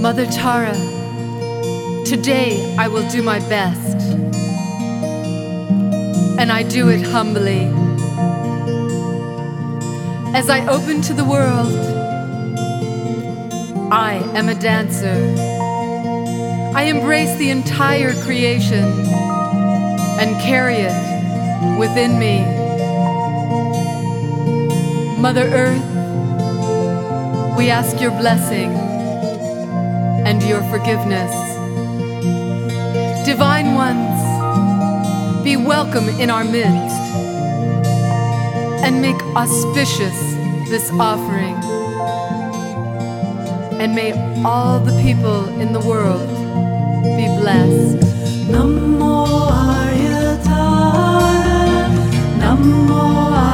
Mother Tara, today I will do my best, and I do it humbly. As I open to the world, I am a dancer. I embrace the entire creation and carry it within me. Mother Earth, we ask your blessing and your forgiveness. Divine ones, be welcome in our midst and make auspicious this offering. And may all the people in the world be blessed. Namo Arya Tara, Namo